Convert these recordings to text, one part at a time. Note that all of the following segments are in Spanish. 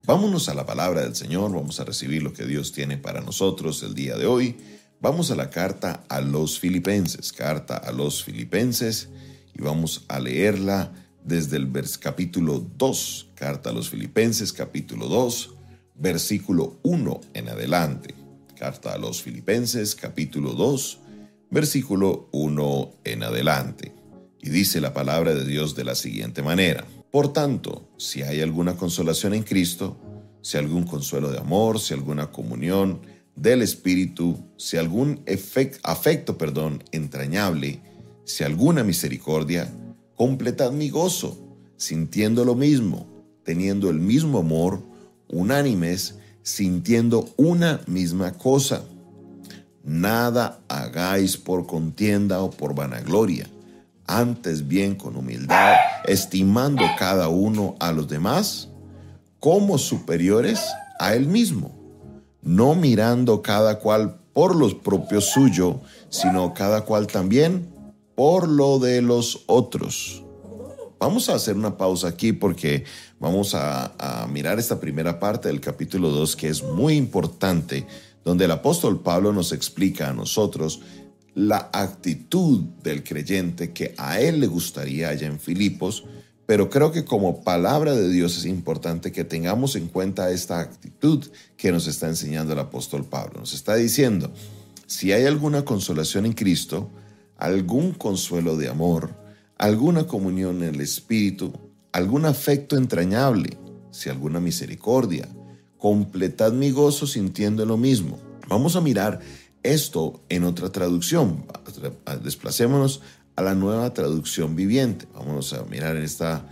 Vámonos a la palabra del Señor, vamos a recibir lo que Dios tiene para nosotros el día de hoy. Vamos a la carta a los Filipenses, y vamos a leerla desde el capítulo 2, carta a los Filipenses, capítulo 2, versículo 1 en adelante. Carta a los Filipenses, capítulo 2, versículo 1 en adelante. Y dice la palabra de Dios de la siguiente manera: Por tanto, si hay alguna consolación en Cristo, si algún consuelo de amor, si alguna comunión del Espíritu, si algún afecto entrañable, si alguna misericordia, completad mi gozo, sintiendo lo mismo, teniendo el mismo amor, unánimes, sintiendo una misma cosa. Nada hagáis por contienda o por vanagloria, antes bien con humildad, estimando cada uno a los demás como superiores a él mismo, no mirando cada cual por los propios suyos, sino cada cual también por lo de los otros. Vamos a hacer una pausa aquí porque vamos a mirar esta primera parte del capítulo 2, que es muy importante, donde el apóstol Pablo nos explica a nosotros la actitud del creyente que a él le gustaría allá en Filipos, pero creo que como palabra de Dios es importante que tengamos en cuenta esta actitud que nos está enseñando el apóstol Pablo. Nos está diciendo, si hay alguna consolación en Cristo, algún consuelo de amor, alguna comunión en el Espíritu, algún afecto entrañable, si alguna misericordia, completad mi gozo sintiendo lo mismo. Vamos a mirar esto en otra traducción. Desplacémonos a la Nueva Traducción Viviente. Vamos a mirar en esta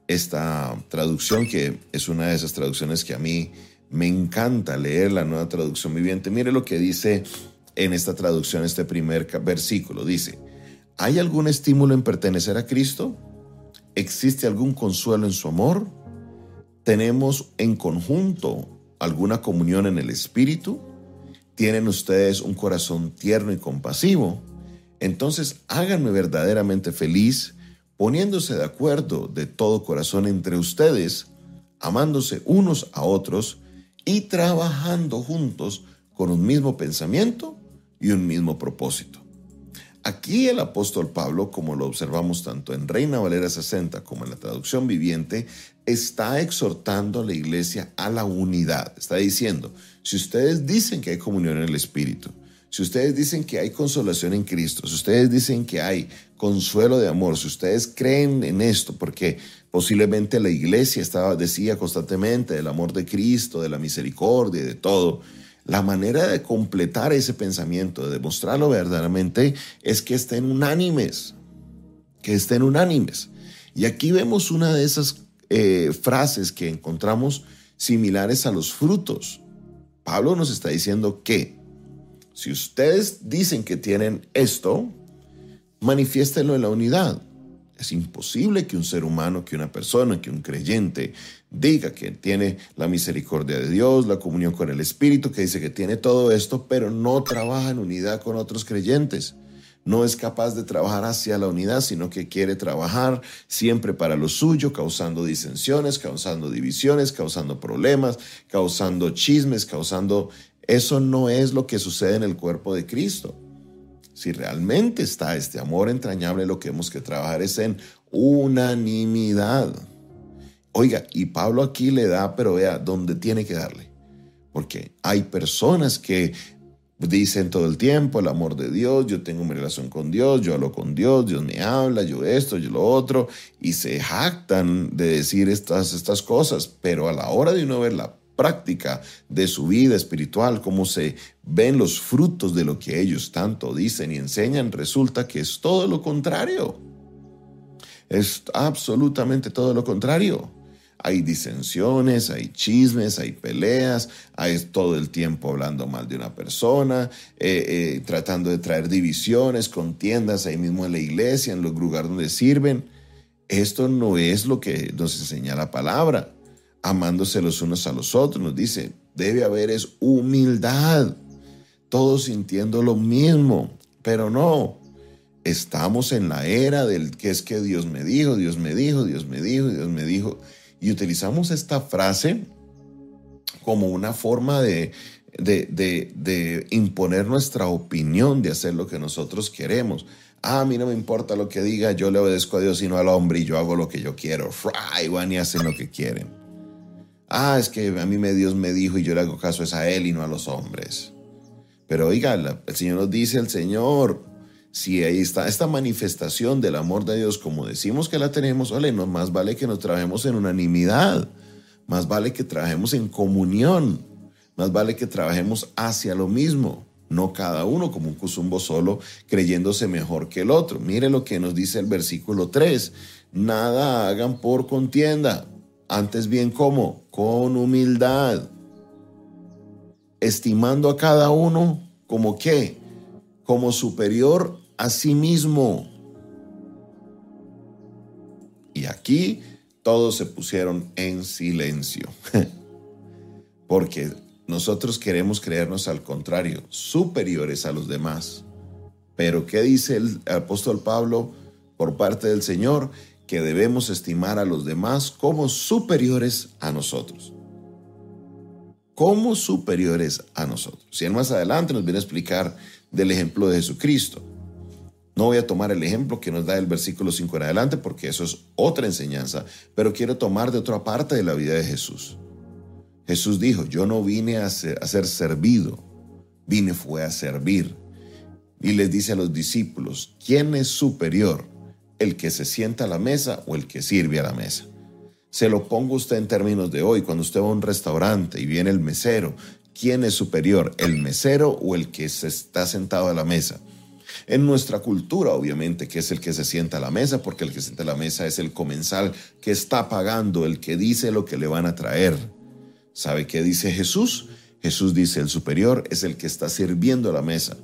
traducción, que es una de esas traducciones que a mí me encanta leer, la Nueva Traducción Viviente. Mire lo que dice en esta traducción, este primer versículo. Dice: ¿hay algún estímulo en pertenecer a Cristo? ¿Existe algún consuelo en su amor? ¿Tenemos en conjunto alguna comunión en el Espíritu? ¿Tienen ustedes un corazón tierno y compasivo? Entonces háganme verdaderamente feliz, poniéndose de acuerdo de todo corazón entre ustedes, amándose unos a otros y trabajando juntos con un mismo pensamiento y un mismo propósito. Aquí el apóstol Pablo, como lo observamos tanto en Reina Valera 60 como en la traducción viviente, está exhortando a la iglesia a la unidad. Está diciendo, si ustedes dicen que hay comunión en el Espíritu, si ustedes dicen que hay consolación en Cristo, si ustedes dicen que hay consuelo de amor, si ustedes creen en esto, porque posiblemente la iglesia decía constantemente del amor de Cristo, de la misericordia y de todo, la manera de completar ese pensamiento, de demostrarlo verdaderamente, es que estén unánimes, Y aquí vemos una de esas frases que encontramos similares a los frutos. Pablo nos está diciendo que si ustedes dicen que tienen esto, manifiéstenlo en la unidad. Es imposible que un ser humano, que una persona, que un creyente diga que tiene la misericordia de Dios, la comunión con el Espíritu, que dice que tiene todo esto, pero no trabaja en unidad con otros creyentes. No es capaz de trabajar hacia la unidad, sino que quiere trabajar siempre para lo suyo, causando disensiones, causando divisiones, causando problemas, causando chismes, Eso no es lo que sucede en el cuerpo de Cristo. Si realmente está este amor entrañable, lo que hemos que trabajar es en unanimidad. Oiga, y Pablo aquí le da, pero vea, ¿dónde tiene que darle? Porque hay personas que dicen todo el tiempo el amor de Dios, yo tengo mi relación con Dios, yo hablo con Dios, Dios me habla, yo esto, yo lo otro, y se jactan de decir estas cosas, pero a la hora de uno ver la práctica de su vida espiritual, cómo se ven los frutos de lo que ellos tanto dicen y enseñan, resulta que es todo lo contrario. Es absolutamente todo lo contrario. Hay disensiones, hay chismes, hay peleas, hay todo el tiempo hablando mal de una persona, tratando de traer divisiones, contiendas ahí mismo en la iglesia, en los lugares donde sirven. Esto no es lo que nos enseña la palabra. Amándose los unos a los otros, nos dice, debe haber es humildad, todos sintiendo lo mismo, pero no, estamos en la era del que es que Dios me dijo, y utilizamos esta frase como una forma de imponer nuestra opinión, de hacer lo que nosotros queremos. A mí no me importa lo que diga, yo le obedezco a Dios y no al hombre, y yo hago lo que yo quiero. Y van y hacen lo que quieren. Es que a mí Dios me dijo y yo le hago caso es a Él y no a los hombres. Pero oiga, el Señor nos dice, el Señor, si ahí está esta manifestación del amor de Dios, como decimos que la tenemos, no más vale que nos trabajemos en unanimidad, más vale que trabajemos en comunión, más vale que trabajemos hacia lo mismo, no cada uno como un cuzumbo solo creyéndose mejor que el otro. Mire lo que nos dice el versículo 3, nada hagan por contienda, antes bien ¿cómo? Con humildad, estimando a cada uno como ¿qué? Como superior a sí mismo. Y aquí todos se pusieron en silencio, porque nosotros queremos creernos al contrario, superiores a los demás. Pero ¿qué dice el apóstol Pablo por parte del Señor? Que debemos estimar a los demás como superiores a nosotros. Como superiores a nosotros. Si él más adelante nos viene a explicar del ejemplo de Jesucristo. No voy a tomar el ejemplo que nos da el versículo 5 en adelante porque eso es otra enseñanza, pero quiero tomar de otra parte de la vida de Jesús. Jesús dijo, yo no vine a ser servido, fue a servir. Y les dice a los discípulos, ¿quién es superior? ¿El que se sienta a la mesa o el que sirve a la mesa? Se lo pongo usted en términos de hoy, cuando usted va a un restaurante y viene el mesero, ¿quién es superior? ¿El mesero o el que se está sentado a la mesa? En nuestra cultura, obviamente, que es el que se sienta a la mesa, porque el que se sienta a la mesa es el comensal que está pagando, el que dice lo que le van a traer. ¿Sabe qué dice Jesús? Jesús dice, el superior es el que está sirviendo a la mesa,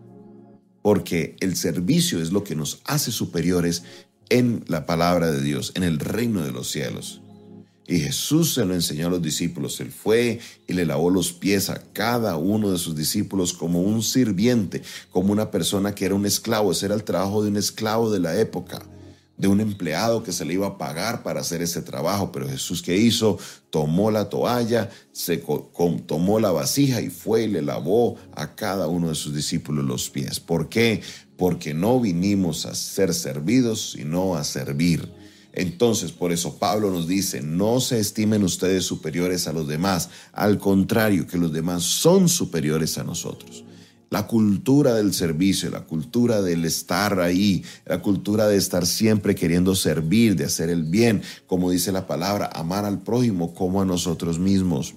porque el servicio es lo que nos hace superiores en la palabra de Dios, en el reino de los cielos. Y Jesús se lo enseñó a los discípulos. Él fue y le lavó los pies a cada uno de sus discípulos como un sirviente, como una persona que era un esclavo. Ese era el trabajo de un esclavo de la época, de un empleado que se le iba a pagar para hacer ese trabajo. Pero Jesús, ¿qué hizo? Tomó la toalla, tomó la vasija y fue y le lavó a cada uno de sus discípulos los pies. ¿Por qué? Porque no vinimos a ser servidos, sino a servir. Entonces, por eso Pablo nos dice, no se estimen ustedes superiores a los demás, al contrario, que los demás son superiores a nosotros. La cultura del servicio, la cultura del estar ahí, la cultura de estar siempre queriendo servir, de hacer el bien, como dice la palabra, amar al prójimo como a nosotros mismos.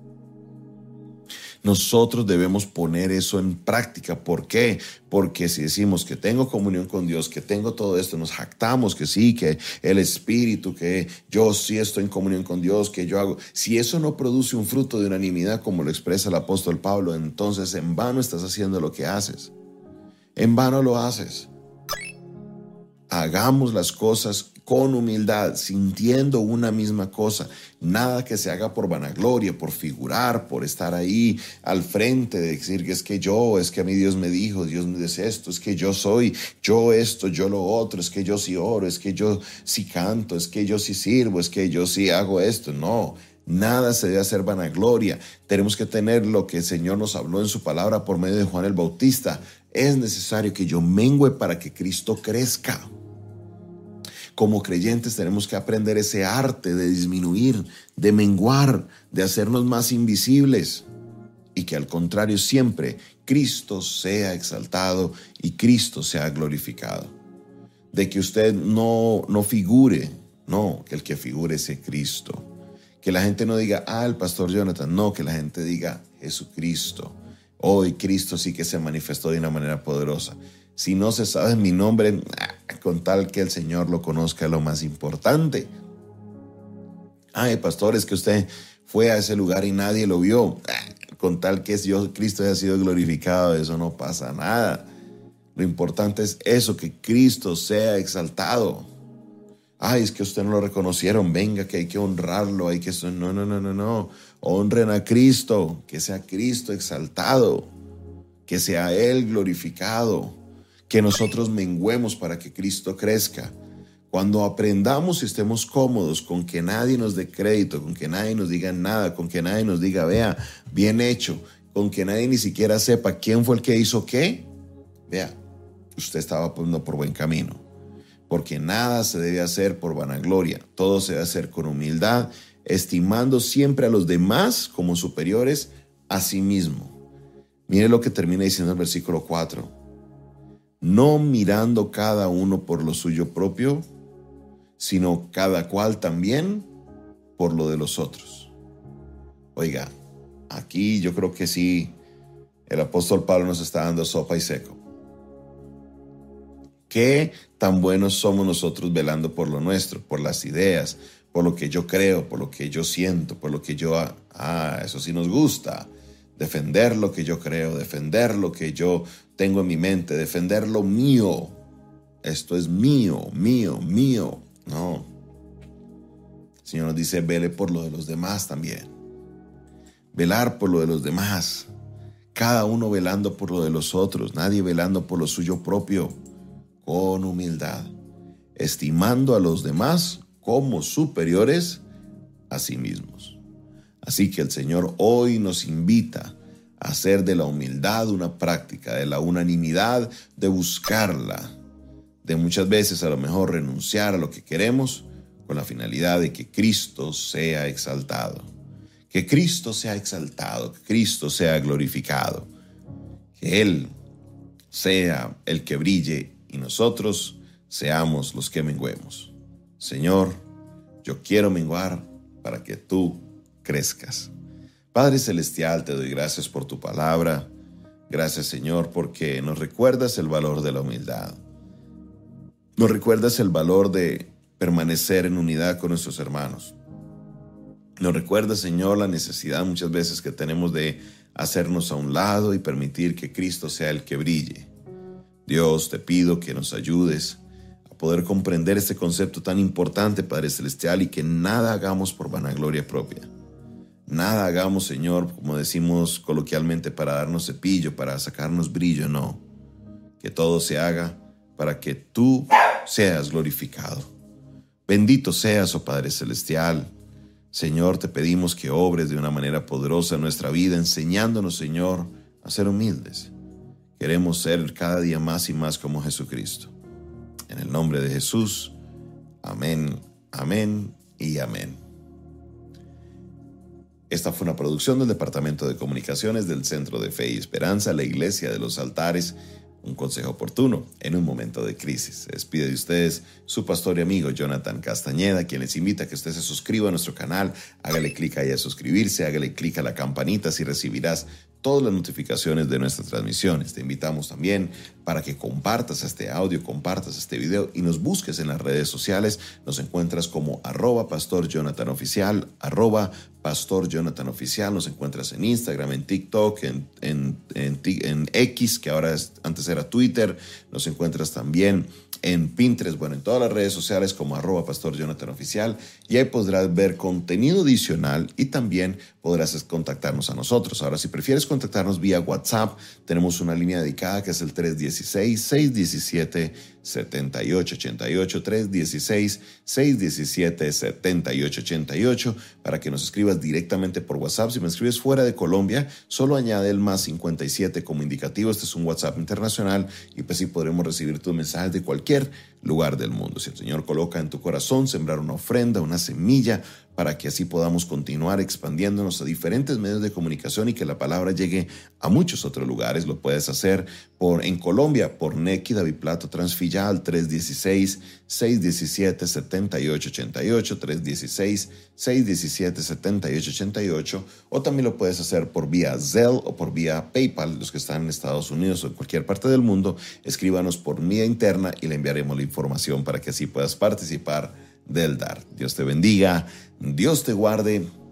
Nosotros debemos poner eso en práctica. ¿Por qué? Porque si decimos que tengo comunión con Dios, que tengo todo esto, nos jactamos que sí, que el Espíritu, que yo sí estoy en comunión con Dios, que yo hago. Si eso no produce un fruto de unanimidad, como lo expresa el apóstol Pablo, entonces en vano estás haciendo lo que haces. En vano lo haces. Hagamos las cosas con humildad, sintiendo una misma cosa. Nada que se haga por vanagloria, por figurar, por estar ahí al frente, de decir que es que a mí Dios me dijo, Dios me dice esto, es que yo soy, yo esto, yo lo otro, es que yo sí oro, es que yo sí canto, es que yo sí sirvo, es que yo sí hago esto. No, nada se debe hacer vanagloria. Tenemos que tener lo que el Señor nos habló en su palabra por medio de Juan el Bautista. Es necesario que yo mengüe para que Cristo crezca. Como creyentes tenemos que aprender ese arte de disminuir, de menguar, de hacernos más invisibles. Y que al contrario siempre Cristo sea exaltado y Cristo sea glorificado. De que usted no figure, no, que el que figure sea Cristo. Que la gente no diga, el pastor Jonathan, no, que la gente diga Jesucristo. Hoy Cristo sí que se manifestó de una manera poderosa. Si no se sabe mi nombre, con tal que el Señor lo conozca, es lo más importante. Pastor, es que usted fue a ese lugar y nadie lo vio. Con tal que Cristo haya sido glorificado, eso no pasa nada. Lo importante es eso, que Cristo sea exaltado. Es que usted no lo reconocieron, venga, que hay que honrarlo, hay que... No. Honren a Cristo, que sea Cristo exaltado, que sea Él glorificado. Que nosotros menguemos para que Cristo crezca. Cuando aprendamos y estemos cómodos con que nadie nos dé crédito, con que nadie nos diga nada, con que nadie nos diga, vea, bien hecho, con que nadie ni siquiera sepa quién fue el que hizo qué, vea, usted estaba poniendo por buen camino. Porque nada se debe hacer por vanagloria, todo se debe hacer con humildad, estimando siempre a los demás como superiores a sí mismo. Mire lo que termina diciendo el versículo 4. No mirando cada uno por lo suyo propio, sino cada cual también por lo de los otros. Oiga, aquí yo creo que sí, el apóstol Pablo nos está dando sopa y seco. ¿Qué tan buenos somos nosotros velando por lo nuestro, por las ideas, por lo que yo creo, por lo que yo siento, por lo que yo... eso sí nos gusta. Defender lo que yo creo, defender lo que yo tengo en mi mente, defender lo mío. Esto es mío, mío, mío. No. El Señor nos dice, vele por lo de los demás también. Velar por lo de los demás. Cada uno velando por lo de los otros, nadie velando por lo suyo propio. Con humildad, estimando a los demás como superiores a sí mismos. Así que el Señor hoy nos invita a hacer de la humildad una práctica, de la unanimidad, de buscarla, de muchas veces a lo mejor renunciar a lo que queremos con la finalidad de que Cristo sea exaltado. Que Cristo sea exaltado, que Cristo sea glorificado, que Él sea el que brille y nosotros seamos los que menguemos. Señor, yo quiero menguar para que tú crezcas. Padre Celestial, te doy gracias por tu palabra. Gracias, Señor, porque nos recuerdas el valor de la humildad. Nos recuerdas el valor de permanecer en unidad con nuestros hermanos. Nos recuerdas, Señor, la necesidad muchas veces que tenemos de hacernos a un lado y permitir que Cristo sea el que brille. Dios, te pido que nos ayudes a poder comprender este concepto tan importante, Padre Celestial, y que nada hagamos por vanagloria propia. Nada hagamos, Señor, como decimos coloquialmente, para darnos cepillo, para sacarnos brillo, no. Que todo se haga para que tú seas glorificado. Bendito seas, oh Padre Celestial. Señor, te pedimos que obres de una manera poderosa en nuestra vida, enseñándonos, Señor, a ser humildes. Queremos ser cada día más y más como Jesucristo. En el nombre de Jesús, amén, amén y amén. Esta fue una producción del Departamento de Comunicaciones del Centro de Fe y Esperanza, la Iglesia de los Altares, un consejo oportuno en un momento de crisis. Se despide de ustedes su pastor y amigo Jonathan Castañeda, quien les invita a que usted se suscriba a nuestro canal, hágale clic ahí a suscribirse, hágale clic a la campanita si recibirás todas las notificaciones de nuestras transmisiones. Te invitamos también para que compartas este audio, compartas este video y nos busques en las redes sociales. Nos encuentras como @PastorJonathanOficial, @PastorJonathanOficial. Nos encuentras en Instagram, en TikTok, en X, que ahora antes era Twitter. Nos encuentras también en Pinterest, en todas las redes sociales como @PastorJonathanOficial, y ahí podrás ver contenido adicional y también podrás contactarnos a nosotros. Ahora, si prefieres contactarnos vía WhatsApp, tenemos una línea dedicada que es el 316-617-7888, 316-617-7888, para que nos escribas directamente por WhatsApp. Si me escribes fuera de Colombia, solo añade el +57 como indicativo. Este es un WhatsApp internacional y pues sí podremos recibir tus mensajes de cualquier lugar del mundo. Si el Señor coloca en tu corazón sembrar una ofrenda, una semilla, para que así podamos continuar expandiéndonos a diferentes medios de comunicación y que la palabra llegue a muchos otros lugares, lo puedes hacer en Colombia, por Nequi David Plato Transfillal, 316-617-7888, 316-617-7888, o también lo puedes hacer por vía Zelle o por vía PayPal. Los que están en Estados Unidos o en cualquier parte del mundo, escríbanos por vía interna y le enviaremos la información para que así puedas participar del dar. Dios te bendiga, Dios te guarde.